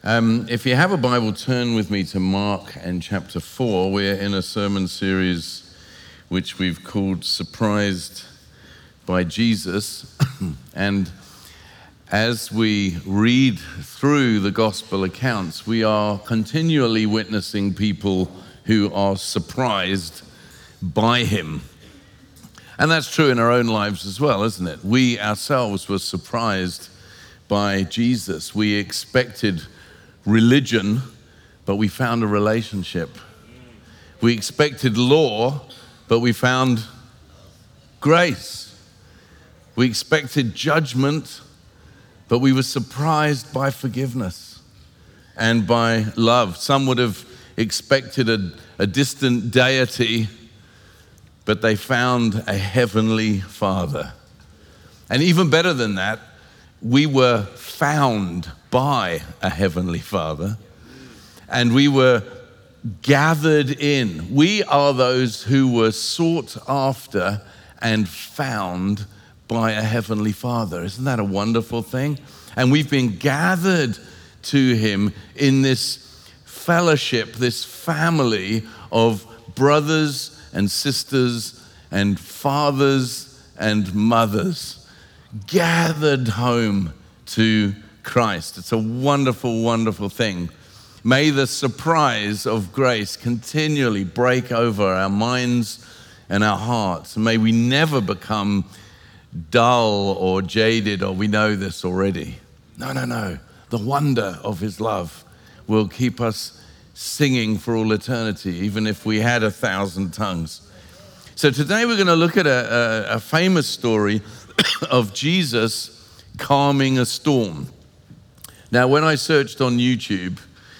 If you have a Bible, turn with me to Mark and chapter 4. We're in a sermon series which we've called Surprised by Jesus. And as we read through the gospel accounts, we are continually witnessing people who are surprised by him. And that's true in our own lives as well, isn't it? We ourselves were surprised by Jesus. We expected religion, but we found a relationship. We expected law, but we found grace. We expected judgment, but we were surprised by forgiveness and by love. Some would have expected a distant deity, but they found a heavenly Father. And even better than that, we were found by a heavenly Father, and we were gathered in. We are those who were sought after and found by a heavenly Father. Isn't that a wonderful thing? And we've been gathered to him in this fellowship, this family of brothers and sisters and fathers and mothers, gathered home to Christ. It's a wonderful, wonderful thing. May the surprise of grace continually break over our minds and our hearts. May we never become dull or jaded, or we know this already. No. The wonder of his love will keep us singing for all eternity, even if we had 1,000 tongues. So today we're going to look at a famous story of Jesus calming a storm. Now, when I searched on YouTube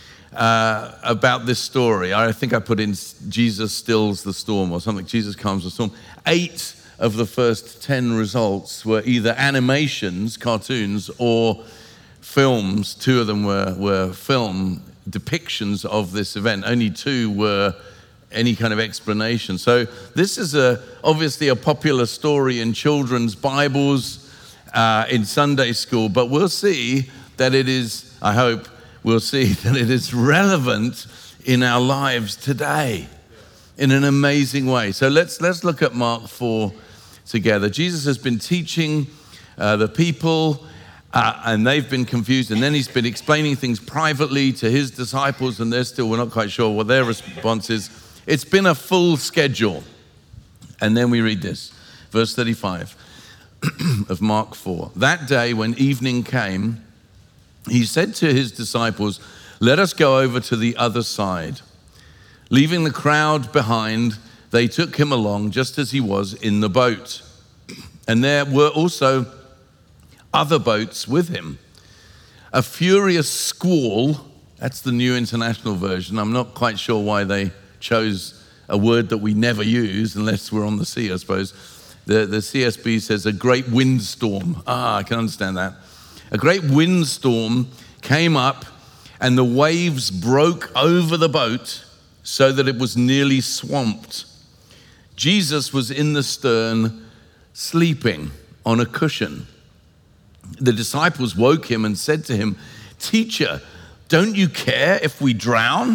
about this story, I think I put in Jesus stills the storm or something, Jesus calms the storm. 8 of the first 10 results were either animations, cartoons, or films. 2 of them were film depictions of this event. Only 2 were any kind of explanation. So this is obviously a popular story in children's Bibles, in Sunday school, but we'll see that it is, I hope we'll see that it is relevant in our lives today in an amazing way. So let's look at Mark 4 together. Jesus has been teaching the people, and they've been confused, and then he's been explaining things privately to his disciples, and we're not quite sure what their response is. It's been a full schedule. And then we read this, verse 35 of Mark 4. That day when evening came, he said to his disciples, "Let us go over to the other side." Leaving the crowd behind, they took him along just as he was in the boat. And there were also other boats with him. A furious squall, that's the New International Version. I'm not quite sure why they chose a word that we never use unless we're on the sea, I suppose. The CSB says a great windstorm. I can understand that. A great windstorm came up, and the waves broke over the boat so that it was nearly swamped. Jesus was in the stern, sleeping on a cushion. The disciples woke him and said to him, "Teacher, don't you care if we drown?"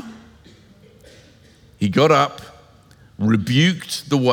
He got up, rebuked the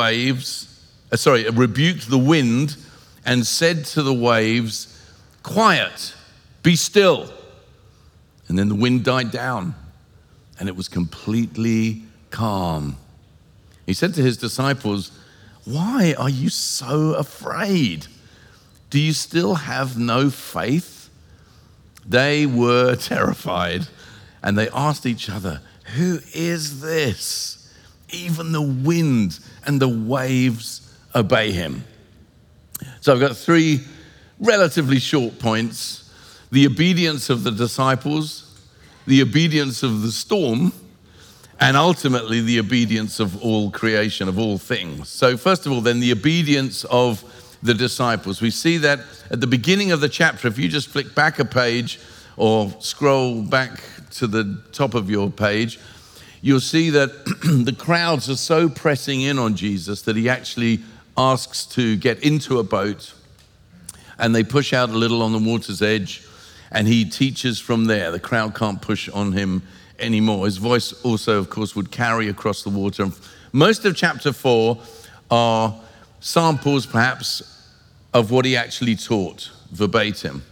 wind, and said to the waves, "Quiet, be still." And then the wind died down, and it was completely calm. He said to his disciples, "Why are you so afraid? Do you still have no faith?" They were terrified, and they asked each other, "Who is this? Even the wind and the waves obey him." So I've got 3 relatively short points: the obedience of the disciples, the obedience of the storm, and ultimately the obedience of all creation, of all things. So first of all, then, the obedience of the disciples. We see that at the beginning of the chapter. If you just flick back a page or scroll back to the top of your page, you'll see that the crowds are so pressing in on Jesus that he actually asks to get into a boat, and they push out a little on the water's edge, and he teaches from there. The crowd can't push on him anymore. His voice also, of course, would carry across the water. Most of chapter 4 are samples, perhaps, of what he actually taught verbatim.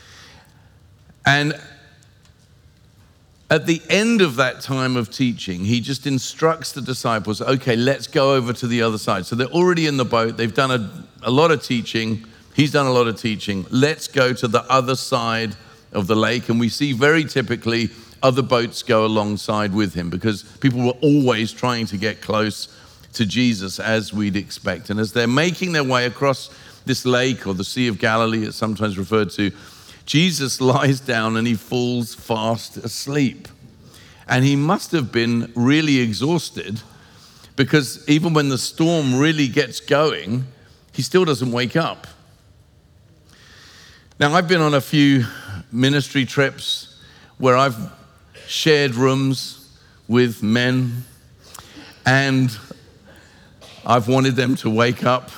And at the end of that time of teaching, he just instructs the disciples, okay, let's go over to the other side. So they're already in the boat. They've done a lot of teaching. He's done a lot of teaching. Let's go to the other side of the lake. And we see very typically other boats go alongside with him because people were always trying to get close to Jesus, as we'd expect. And as they're making their way across this lake, or the Sea of Galilee, it's sometimes referred to, Jesus lies down and he falls fast asleep. And he must have been really exhausted, because even when the storm really gets going, he still doesn't wake up. Now, I've been on a few ministry trips where I've shared rooms with men, and I've wanted them to wake up.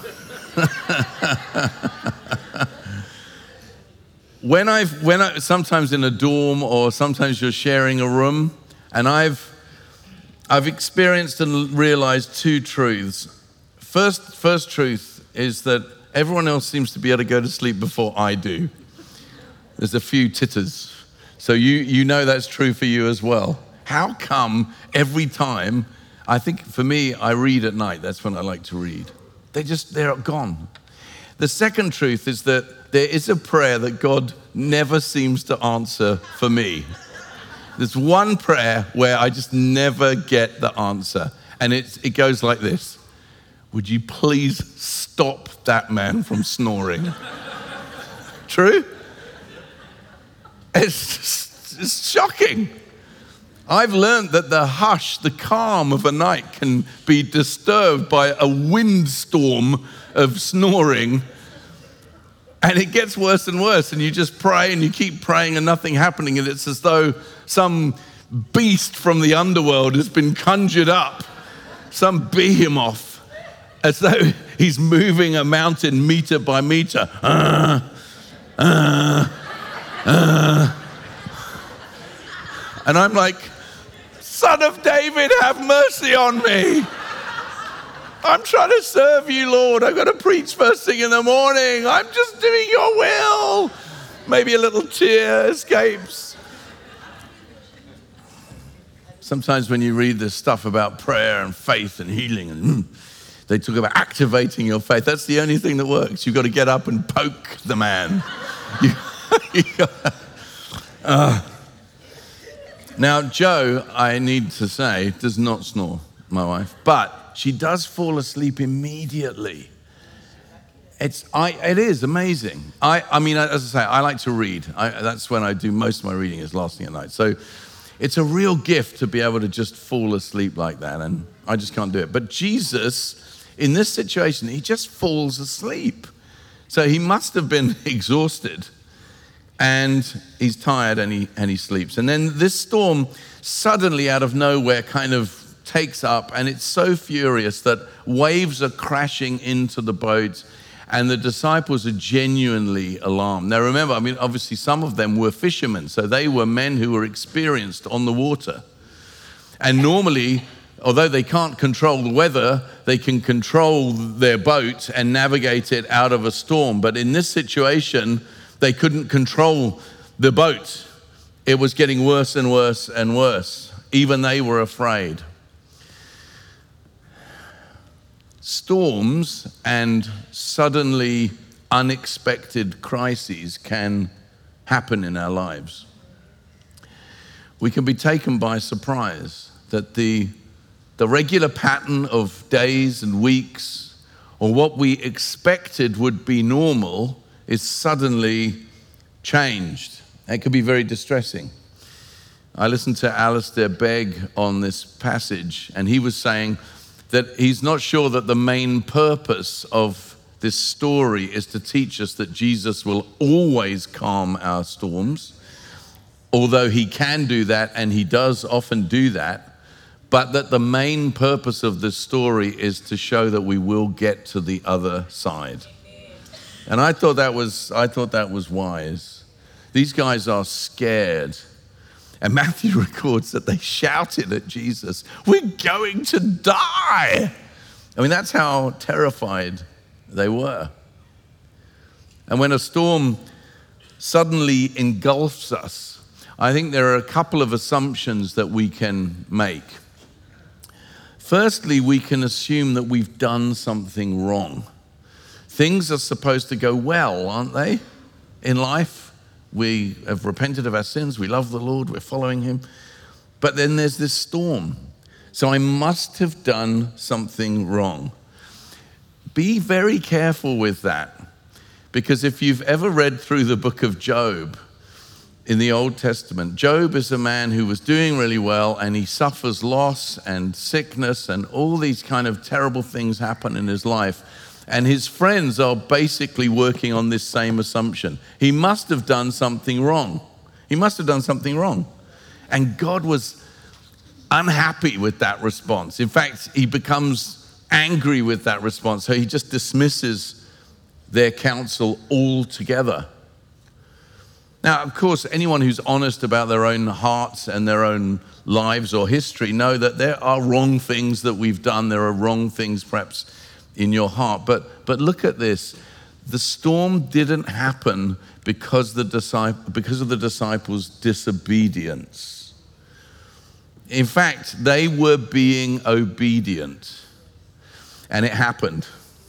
When I sometimes in a dorm, or sometimes you're sharing a room, and I've experienced and realized two truths. First truth is that everyone else seems to be able to go to sleep before I do. There's a few titters. So you know that's true for you as well. How come every time, I think for me, I read at night, that's when I like to read. They're gone. The second truth is that there is a prayer that God never seems to answer for me. There's one prayer where I just never get the answer. And it goes like this: would you please stop that man from snoring? True? It's shocking. I've learned that the hush, the calm of a night can be disturbed by a windstorm of snoring, and it gets worse and worse, and you just pray and you keep praying and nothing happening, and it's as though some beast from the underworld has been conjured up, some behemoth, as though he's moving a mountain meter by meter. And I'm like, Son of David, have mercy on me. I'm trying to serve you, Lord. I've got to preach first thing in the morning. I'm just doing your will. Maybe a little tear escapes. Sometimes when you read this stuff about prayer and faith and healing, and they talk about activating your faith. That's the only thing that works. You've got to get up and poke the man. Now, Jo, I need to say, does not snore, my wife, but she does fall asleep immediately. It is amazing. I mean, as I say, I like to read. That's when I do most of my reading, is last thing at night. So it's a real gift to be able to just fall asleep like that, and I just can't do it. But Jesus, in this situation, he just falls asleep. So he must have been exhausted. And he's tired and he sleeps. And then this storm suddenly out of nowhere kind of takes up, and it's so furious that waves are crashing into the boat, and the disciples are genuinely alarmed. Now remember, I mean, obviously some of them were fishermen, so they were men who were experienced on the water. And normally, although they can't control the weather, they can control their boat and navigate it out of a storm. But in this situation, they couldn't control the boat. It was getting worse and worse and worse. Even they were afraid. Storms and suddenly unexpected crises can happen in our lives. We can be taken by surprise that the regular pattern of days and weeks, or what we expected would be normal, is suddenly changed. It can be very distressing. I listened to Alistair Begg on this passage, and he was saying that he's not sure that the main purpose of this story is to teach us that Jesus will always calm our storms, although he can do that, and he does often do that, but that the main purpose of this story is to show that we will get to the other side. And I thought that was wise, These guys are scared. And Matthew records that they shouted at Jesus, "We're going to die." I mean, that's how terrified they were. And when a storm suddenly engulfs us, I think there are a couple of assumptions that we can make. Firstly, we can assume that we've done something wrong. Things are supposed to go well, aren't they, in life? We have repented of our sins, we love the Lord, we're following him. But then there's this storm. So I must have done something wrong. Be very careful with that. Because if you've ever read through the book of Job in the Old Testament, Job is a man who was doing really well, and he suffers loss and sickness, and all these kind of terrible things happen in his life. And his friends are basically working on this same assumption. He must have done something wrong. He must have done something wrong. And God was unhappy with that response. In fact, he becomes angry with that response. So he just dismisses their counsel altogether. Now, of course, anyone who's honest about their own hearts and their own lives or history know that there are wrong things that we've done. There are wrong things perhaps in your heart. But look at this. The storm didn't happen because of the disciples' disobedience. In fact, they were being obedient, and it happened.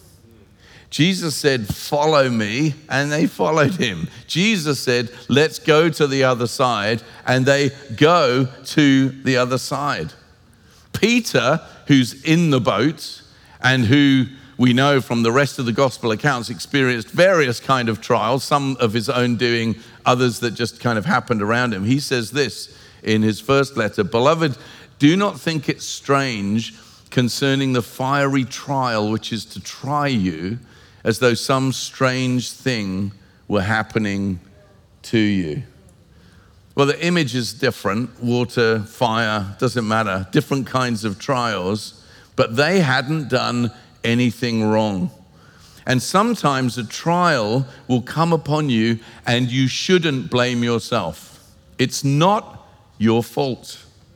Jesus said, "Follow me," and they followed him. Jesus said, "Let's go to the other side," and they go to the other side. Peter, who's in the boat and who we know from the rest of the gospel accounts experienced various kind of trials, some of his own doing, others that just kind of happened around him. He says this in his first letter, "Beloved, do not think it strange concerning the fiery trial which is to try you, as though some strange thing were happening to you." Well, the image is different. Water, fire, doesn't matter. Different kinds of trials. But they hadn't done anything wrong. And sometimes a trial will come upon you and you shouldn't blame yourself. It's not your fault.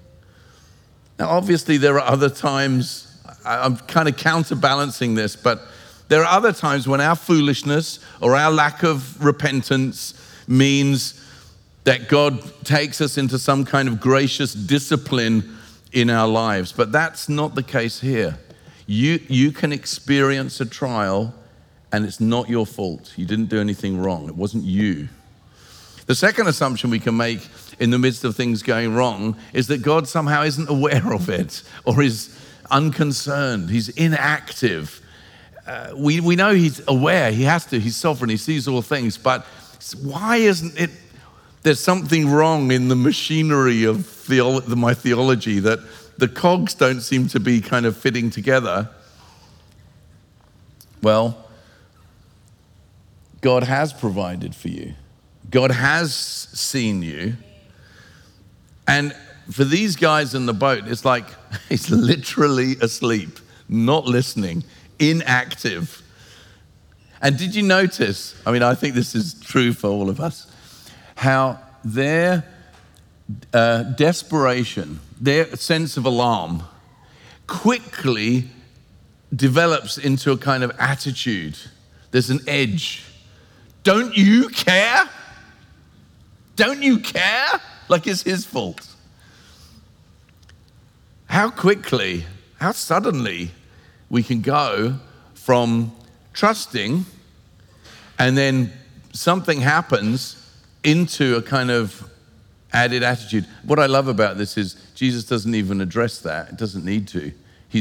Now, obviously, there are other times, I'm kind of counterbalancing this, but there are other times when our foolishness or our lack of repentance means that God takes us into some kind of gracious discipline in our lives. But that's not the case here. You can experience a trial and it's not your fault. You didn't do anything wrong. It wasn't you. The second assumption we can make in the midst of things going wrong is that God somehow isn't aware of it or is unconcerned. He's inactive. We know he's aware, he has to, he's sovereign, he sees all things, but why isn't it, there's something wrong in the machinery of my theology that the cogs don't seem to be kind of fitting together? Well, God has provided for you. God has seen you. And for these guys in the boat, it's like he's literally asleep, not listening, inactive. And did you notice, I mean, I think this is true for all of us, how their desperation, their sense of alarm quickly develops into a kind of attitude. There's an edge. Don't you care? Don't you care? Like it's his fault. How quickly, how suddenly we can go from trusting and then something happens into a kind of added attitude. What I love about this is Jesus doesn't even address that. It doesn't need to. He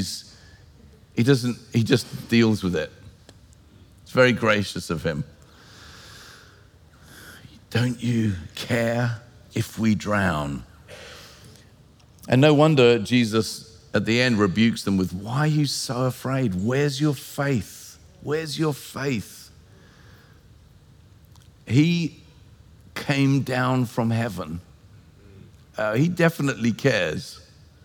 just deals with it. It's very gracious of him. Don't you care if we drown? And no wonder Jesus at the end rebukes them with, why are you so afraid? Where's your faith? Where's your faith? He came down from heaven. He definitely cares.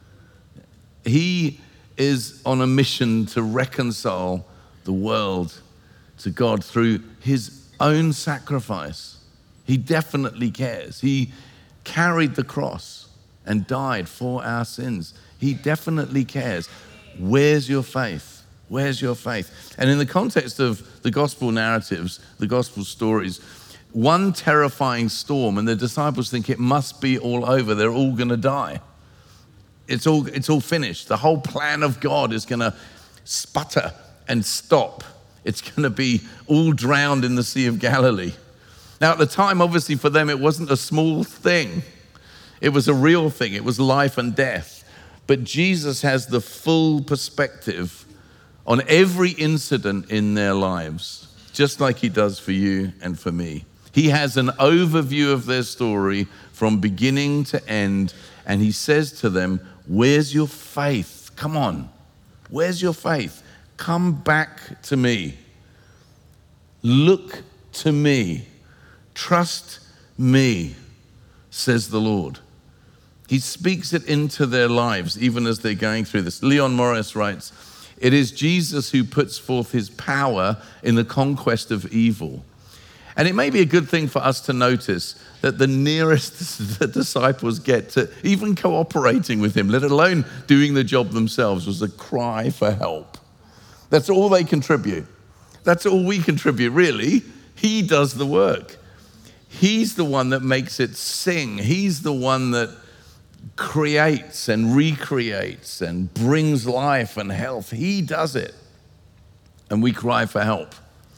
He is on a mission to reconcile the world to God through his own sacrifice. He definitely cares. He carried the cross and died for our sins. He definitely cares. Where's your faith? Where's your faith? And in the context of the gospel narratives, the gospel stories, one terrifying storm, and the disciples think it must be all over. They're all going to die. It's all finished. The whole plan of God is going to sputter and stop. It's going to be all drowned in the Sea of Galilee. Now, at the time, obviously, for them, it wasn't a small thing. It was a real thing. It was life and death. But Jesus has the full perspective on every incident in their lives, just like he does for you and for me. He has an overview of their story from beginning to end, and he says to them, where's your faith? Come on. Where's your faith? Come back to me. Look to me. Trust me, says the Lord. He speaks it into their lives, even as they're going through this. Leon Morris writes, it is Jesus who puts forth his power in the conquest of evil. And it may be a good thing for us to notice that the nearest the disciples get to even cooperating with him, let alone doing the job themselves, was a cry for help. That's all they contribute. That's all we contribute, really. He does the work. He's the one that makes it sing. He's the one that creates and recreates and brings life and health. He does it. And we cry for help.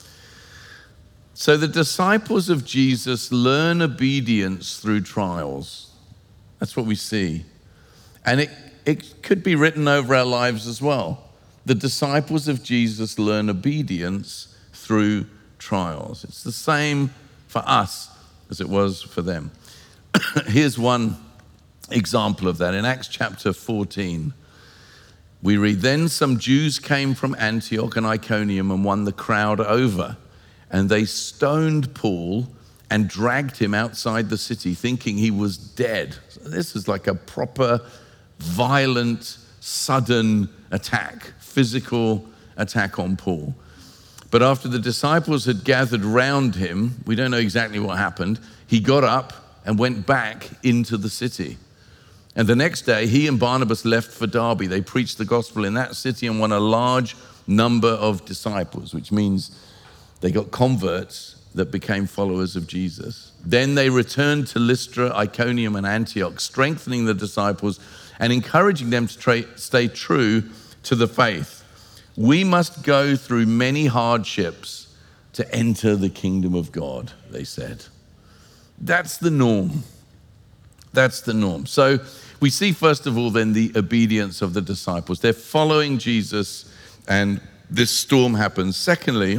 So the disciples of Jesus learn obedience through trials. That's what we see. And it could be written over our lives as well. The disciples of Jesus learn obedience through trials. It's the same for us as it was for them. Here's one example of that. In Acts chapter 14, we read, then some Jews came from Antioch and Iconium and won the crowd over. And they stoned Paul and dragged him outside the city, thinking he was dead. So this is like a proper, violent, sudden attack, physical attack on Paul. But after the disciples had gathered round him, we don't know exactly what happened, he got up and went back into the city. And the next day, he and Barnabas left for Derbe. They preached the gospel in that city and won a large number of disciples, which means they got converts that became followers of Jesus. Then they returned to Lystra, Iconium, and Antioch, strengthening the disciples and encouraging them to stay true to the faith. We must go through many hardships to enter the kingdom of God, they said. That's the norm. That's the norm. So we see, first of all, then the obedience of the disciples. They're following Jesus, and this storm happens. Secondly,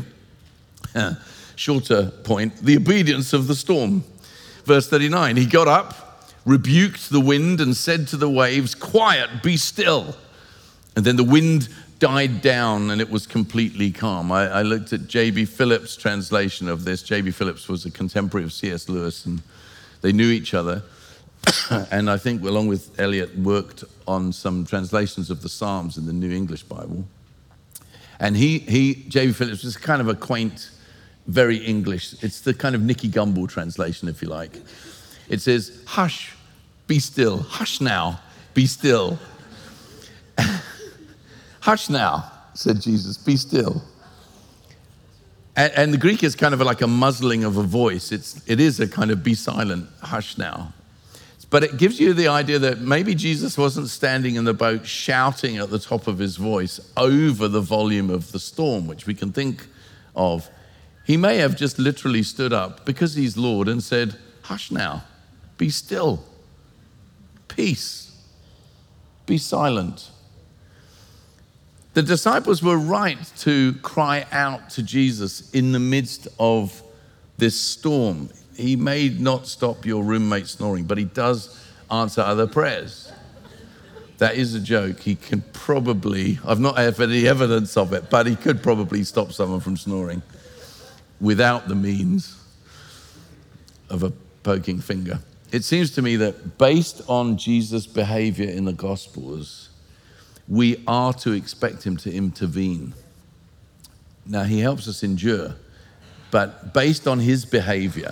shorter point, the obedience of the storm. Verse 39, he got up, rebuked the wind and said to the waves, quiet, be still. And then the wind died down and it was completely calm. I looked at J.B. Phillips' translation of this. J.B. Phillips was a contemporary of C.S. Lewis and they knew each other. And I think along with Eliot worked on some translations of the Psalms in the New English Bible. And J.B. Phillips was kind of a quaint, very English. It's the kind of Nicky Gumbel translation, if you like. It says, hush, be still. Hush now, be still. Hush now, said Jesus, be still. And the Greek is kind of like a muzzling of a voice. It is a kind of be silent, hush now. But it gives you the idea that maybe Jesus wasn't standing in the boat shouting at the top of his voice over the volume of the storm, which we can think of. He may have just literally stood up because he's Lord and said, hush now, be still, peace, be silent. The disciples were right to cry out to Jesus in the midst of this storm. He may not stop your roommate snoring, but he does answer other prayers. That is a joke. He can probably, I've not had any evidence of it, but he could probably stop someone from snoring without the means of a poking finger. It seems to me that based on Jesus' behavior in the Gospels, we are to expect him to intervene. Now, he helps us endure, but based on his behavior,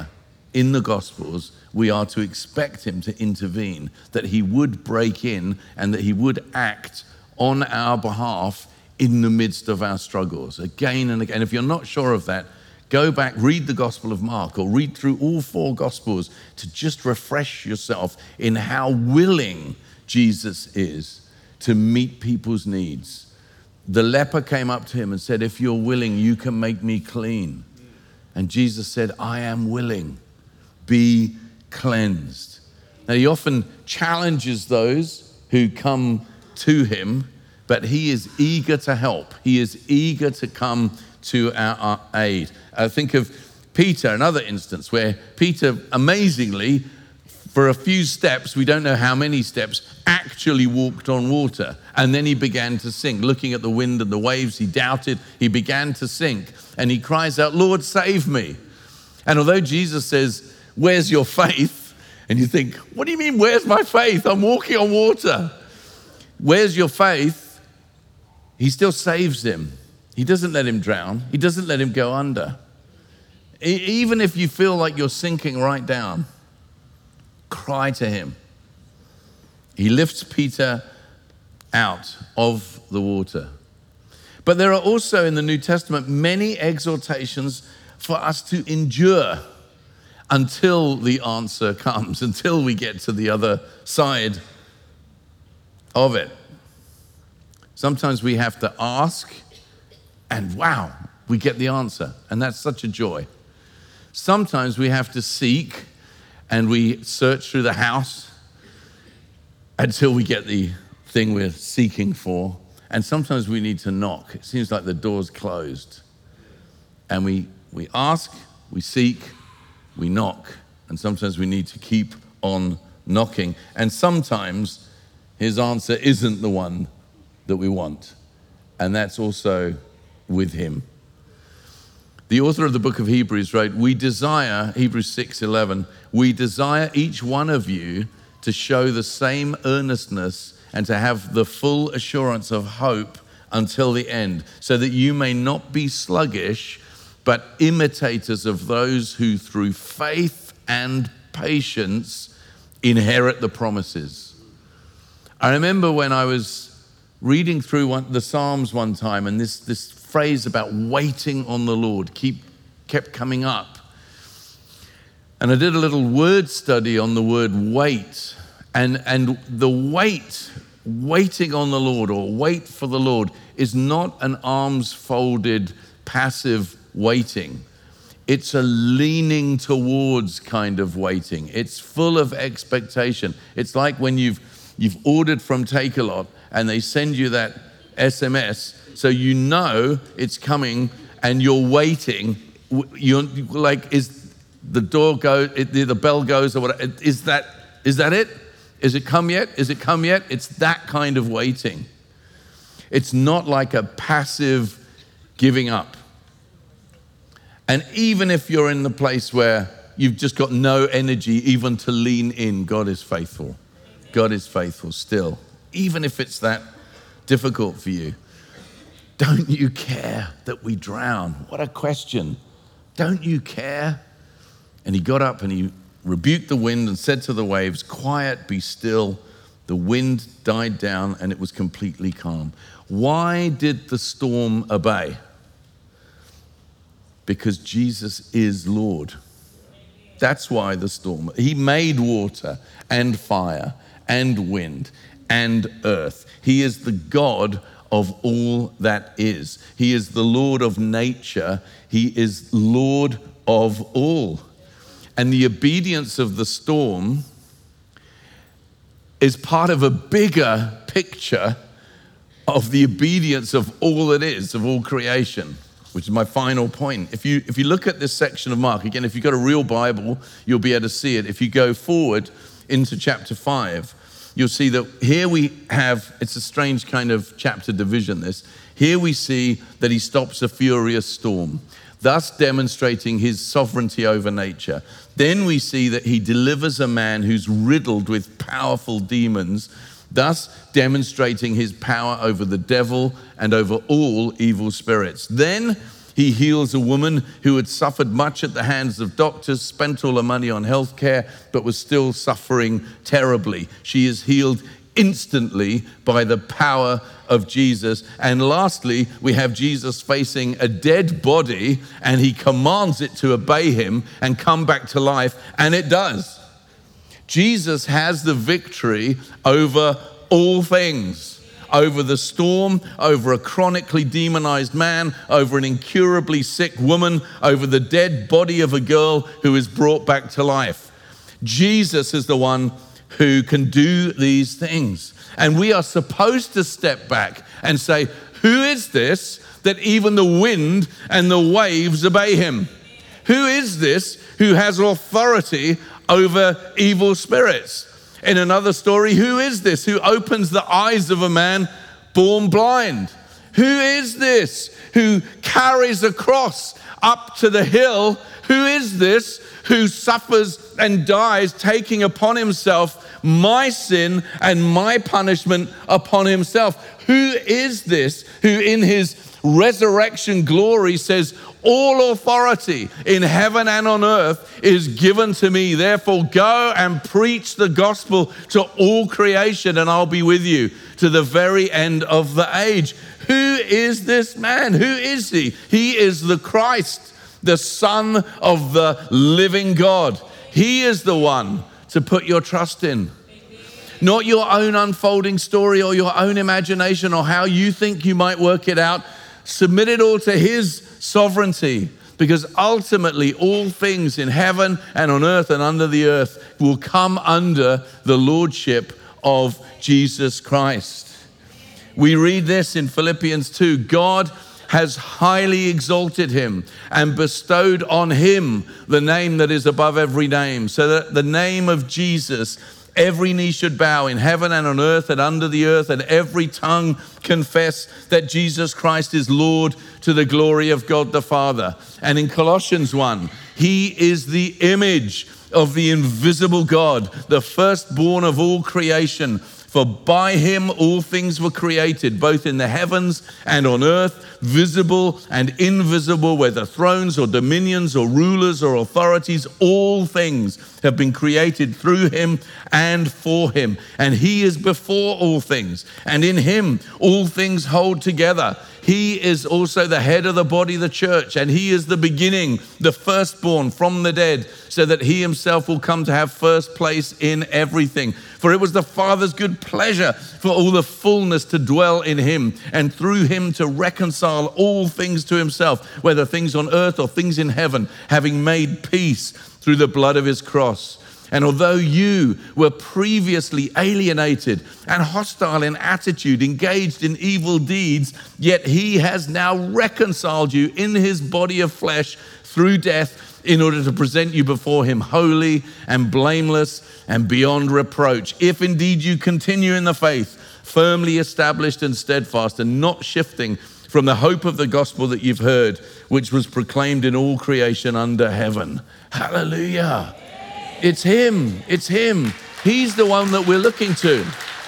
in the Gospels, we are to expect him to intervene, that he would break in and that he would act on our behalf in the midst of our struggles. Again and again. If you're not sure of that, go back, read the Gospel of Mark or read through all 4 Gospels to just refresh yourself in how willing Jesus is to meet people's needs. The leper came up to him and said, if you're willing, you can make me clean. And Jesus said, I am willing. Be cleansed. Now, he often challenges those who come to him, but he is eager to help. He is eager to come to our aid. I think of Peter, another instance where Peter, amazingly, for a few steps, we don't know how many steps, actually walked on water. And then he began to sink. Looking at the wind and the waves, he doubted. He began to sink. And he cries out, Lord, save me. And although Jesus says, where's your faith? And you think, what do you mean, where's my faith? I'm walking on water. Where's your faith? He still saves him. He doesn't let him drown. He doesn't let him go under. Even if you feel like you're sinking right down, cry to him. He lifts Peter out of the water. But there are also in the New Testament many exhortations for us to endure until the answer comes, until we get to the other side of it. Sometimes we have to ask, and wow, we get the answer, and that's such a joy. Sometimes we have to seek, and we search through the house until we get the thing we're seeking for. And sometimes we need to knock. It seems like the door's closed. And we ask, we seek, we knock. And sometimes we need to keep on knocking. And sometimes his answer isn't the one that we want. And that's also with him. The author of the book of Hebrews wrote, we desire, Hebrews 6:11, we desire each one of you to show the same earnestness and to have the full assurance of hope until the end, so that you may not be sluggish, but imitators of those who through faith and patience inherit the promises. I remember when I was reading through the Psalms one time, and this phrase about waiting on the Lord kept coming up. And I did a little word study on the word wait. And the waiting on the Lord or wait for the Lord is not an arms folded, passive waiting. It's a leaning towards kind of waiting. It's full of expectation. It's like when you've ordered from Takealot and they send you that SMS, so you know it's coming and you're waiting. You're like, is the door go? The bell goes or whatever. Is that it? Is it come yet? Is it come yet? It's that kind of waiting. It's not like a passive giving up. And even if you're in the place where you've just got no energy even to lean in, God is faithful. God is faithful still. Even if it's that difficult for you. Don't you care that we drown? What a question. Don't you care? And he got up and he rebuked the wind and said to the waves, quiet, be still. The wind died down and it was completely calm. Why did the storm obey? Because Jesus is Lord. That's why the storm. He made water and fire and wind and earth. He is the God of all that is. He is the Lord of nature. He is Lord of all. And the obedience of the storm is part of a bigger picture of the obedience of all that is, of all creation, which is my final point. If you look at this section of Mark, again, if you've got a real Bible, you'll be able to see it. If you go forward into chapter 5, you'll see that here we have, it's a strange kind of chapter division, this. Here we see that he stops a furious storm, thus demonstrating his sovereignty over nature. Then we see that he delivers a man who's riddled with powerful demons, thus demonstrating his power over the devil and over all evil spirits. Then He heals a woman who had suffered much at the hands of doctors, spent all her money on healthcare, but was still suffering terribly. She is healed instantly by the power of Jesus. And lastly, we have Jesus facing a dead body, and he commands it to obey him and come back to life, and it does. Jesus has the victory over all things. Over the storm, over a chronically demonized man, over an incurably sick woman, over the dead body of a girl who is brought back to life. Jesus is the one who can do these things. And we are supposed to step back and say, who is this that even the wind and the waves obey him? Who is this who has authority over evil spirits? In another story, who is this who opens the eyes of a man born blind? Who is this who carries a cross up to the hill? Who is this who suffers and dies, taking upon himself my sin and my punishment upon himself? Who is this who in his resurrection glory says, all authority in heaven and on earth is given to me. Therefore, go and preach the gospel to all creation, and I'll be with you to the very end of the age. Who is this man? Who is he? He is the Christ, the Son of the living God. He is the one to put your trust in. Not your own unfolding story or your own imagination or how you think you might work it out. Submit it all to his sovereignty, because ultimately all things in heaven and on earth and under the earth will come under the lordship of Jesus Christ. We read this in Philippians 2. God has highly exalted him and bestowed on him the name that is above every name, so that the name of Jesus every knee should bow in heaven and on earth and under the earth, and every tongue confess that Jesus Christ is Lord, to the glory of God the Father. And in Colossians 1, he is the image of the invisible God, the firstborn of all creation. For by him all things were created, both in the heavens and on earth, visible and invisible, whether thrones or dominions or rulers or authorities. All things have been created through him and for him. And he is before all things, and in him all things hold together. He is also the head of the body, the church, and he is the beginning, the firstborn from the dead, so that he himself will come to have first place in everything. For it was the Father's good pleasure for all the fullness to dwell in him, and through him to reconcile all things to himself, whether things on earth or things in heaven, having made peace through the blood of his cross. And although you were previously alienated and hostile in attitude, engaged in evil deeds, yet he has now reconciled you in his body of flesh through death, in order to present you before him holy and blameless and beyond reproach. If indeed you continue in the faith, firmly established and steadfast, and not shifting from the hope of the gospel that you've heard, which was proclaimed in all creation under heaven. Hallelujah. It's him. It's him. He's the one that we're looking to.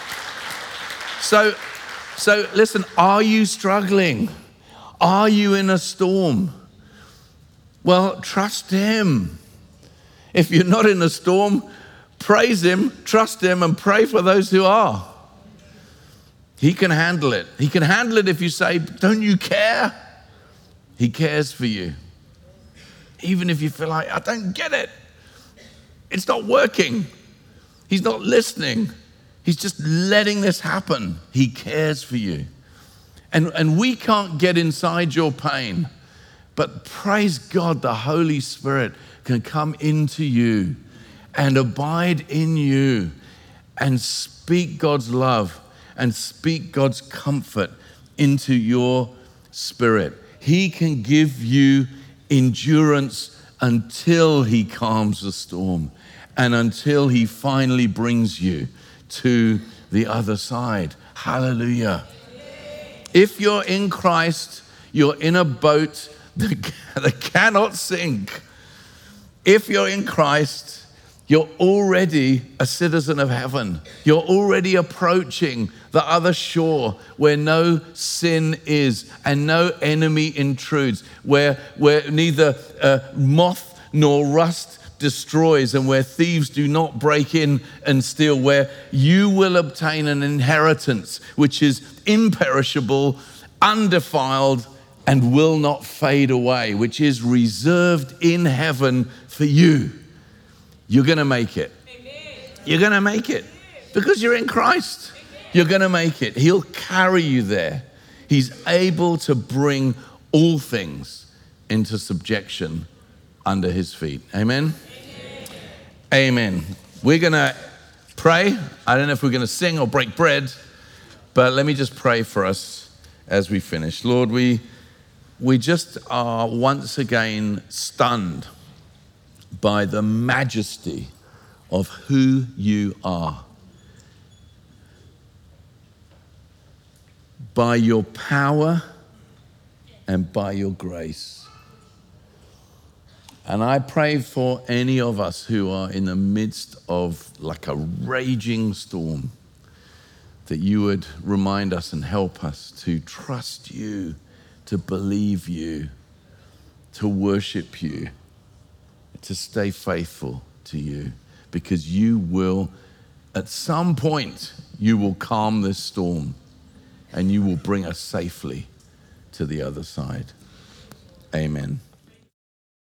So listen, are you struggling? Are you in a storm? Well, trust him. If you're not in a storm, praise him, trust him, and pray for those who are. He can handle it. He can handle it if you say, don't you care? He cares for you. Even if you feel like, I don't get it. It's not working. He's not listening. He's just letting this happen. He cares for you. And we can't get inside your pain, but praise God, the Holy Spirit can come into you and abide in you and speak God's love and speak God's comfort into your spirit. He can give you endurance until he calms the storm and until he finally brings you to the other side. Hallelujah. If you're in Christ, you're in a boat that cannot sink. If you're in Christ, You're already a citizen of heaven. You're already approaching the other shore where no sin is and no enemy intrudes, where neither moth nor rust destroys, and where thieves do not break in and steal, where you will obtain an inheritance which is imperishable, undefiled, and will not fade away, which is reserved in heaven for you. You're going to make it. You're going to make it because you're in Christ. You're going to make it. He'll carry you there. He's able to bring all things into subjection under his feet. Amen? Amen. We're going to pray. I don't know if we're going to sing or break bread, but let me just pray for us as we finish. Lord, we just are once again stunned by the majesty of who you are, by your power and by your grace. And I pray for any of us who are in the midst of like a raging storm, that you would remind us and help us to trust you, to believe you, to worship you, to stay faithful to you, because you will, at some point, you will calm this storm and you will bring us safely to the other side. Amen.